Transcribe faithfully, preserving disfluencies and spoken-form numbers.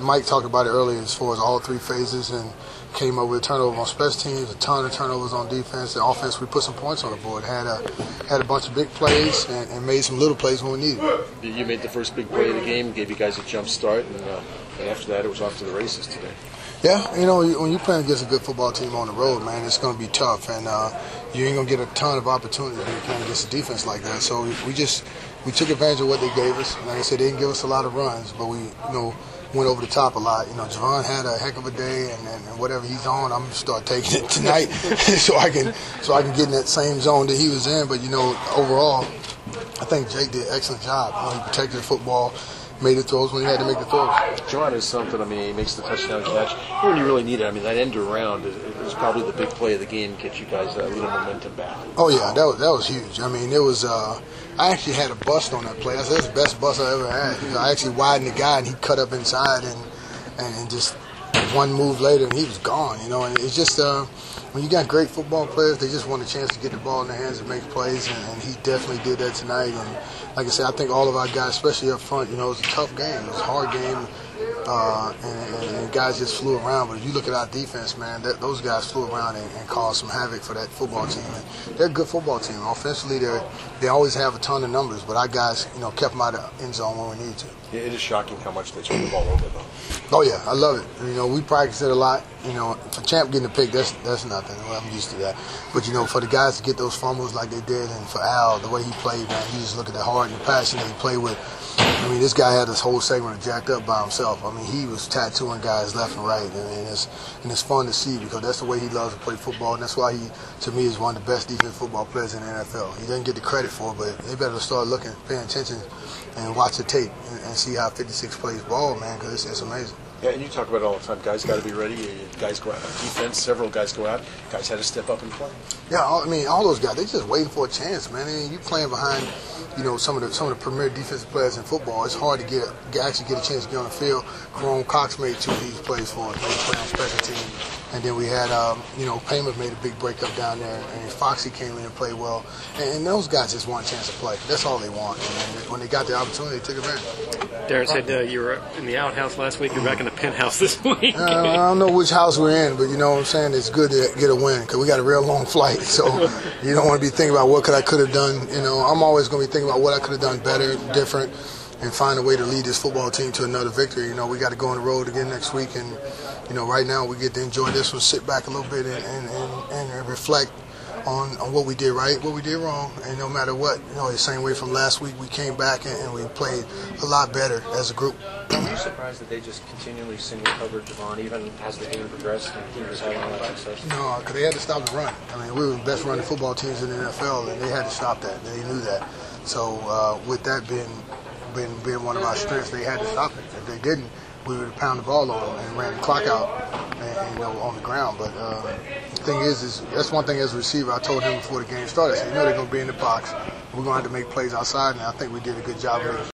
Mike talked about it earlier as far as all three phases, and came up with a turnover on special teams, a ton of turnovers on defense. And offense, we put some points on the board. Had a had a bunch of big plays and, and made some little plays when we needed it. You made the first big play of the game, gave you guys a jump start, and, uh, and after that, it was off to the races today. Yeah, you know, when you're playing against a good football team on the road, man, it's going to be tough, and uh, you ain't going to get a ton of opportunities when you're playing against a defense like that. So we just we took advantage of what they gave us. Like I said, they didn't give us a lot of runs, but we, you know, went over the top a lot. You know, Javon had a heck of a day, and, and, and whatever he's on, I'm gonna start taking it tonight, so I can so I can get in that same zone that he was in. But you know, overall, I think Jake did an excellent job. You know, he protected the football, made the throws when he had to make the throws. Javon is something. I mean, he makes the touchdown catch when you really need it. I mean, that end around is, is probably the big play of the game, get you guys a little momentum back. Oh yeah, that was that was huge. I mean, it was. Uh, I actually had a bust on that play. I said, that's the best bust I ever had. You know, I actually widened the guy, and he cut up inside, and and, and just one move later, and he was gone. You know, and it's just uh, when you got great football players, they just want a chance to get the ball in their hands and make plays, and, and he definitely did that tonight. And like I said, I think all of our guys, especially up front, you know, it was a tough game. It was a hard game. Uh, and, and, and guys just flew around. But if you look at our defense, man, that, those guys flew around and, and caused some havoc for that football team. And they're a good football team. Offensively, they they always have a ton of numbers, but our guys, you know, kept them out of the end zone when we needed to. Yeah, it is shocking how much they turn the ball over, though. Oh yeah, I love it. You know, we practice it a lot. You know, for Champ getting a pick, that's that's nothing. Well, I'm used to that. But you know, for the guys to get those fumbles like they did, and for Al, the way he played, man, you just look at the heart and the passion that he played with. I mean, this guy had this whole segment jacked up by himself. I mean, he was tattooing guys left and right, and it's and it's fun to see because that's the way he loves to play football, and that's why he, to me, is one of the best defensive football players in the N F L. He doesn't get the credit for it, but they better start looking, paying attention, and watch the tape and, and see how fifty-six plays ball, man, because it's, it's amazing. Yeah, and you talk about it all the time. Guys got to be ready. Guys go out on defense. Several guys go out. Guys had to step up and play. Yeah, all, I mean, all those guys, they just waiting for a chance, man. I mean, you playing behind, you know, some of the some of the premier defensive players in football. It's hard to get a, actually get a chance to get on the field. Jerome Cox made two of these plays for us. Made a play on special team. And then we had, um, you know, Payment made a big breakup down there, and Foxy came in and played well. And, and those guys just want a chance to play. That's all they want. And when they got the opportunity, they took advantage. Darren said uh, you were in the outhouse last week. You're back in the penthouse this week. uh, I don't know which house we're in, but you know what I'm saying? It's good to get a win because we got a real long flight. So you don't want to be thinking about what could I could have done. You know, I'm always going to be thinking about what I could have done better, different, and find a way to lead this football team to another victory. You know, we got to go on the road again next week, and you know, right now we get to enjoy this one, sit back a little bit, and and, and, and reflect on, on what we did right, what we did wrong, and no matter what, you know, the same way from last week, we came back and, and we played a lot better as a group. Are you surprised that they just continually single covered Javon even as the game progressed and he was having all that success? No, because they had to stop the run. I mean, we were the best running football teams in the N F L, and they had to stop that. They knew that. So uh, with that being, being being one of our strengths, they had to stop it. If they didn't, we would have pounded the ball on them and ran the clock out, and, and, you know, on the ground. But uh, the thing is, is that's one thing as a receiver. I told him before the game started. I said, you know, they're going to be in the box. We're going to have to make plays outside, and I think we did a good job of it.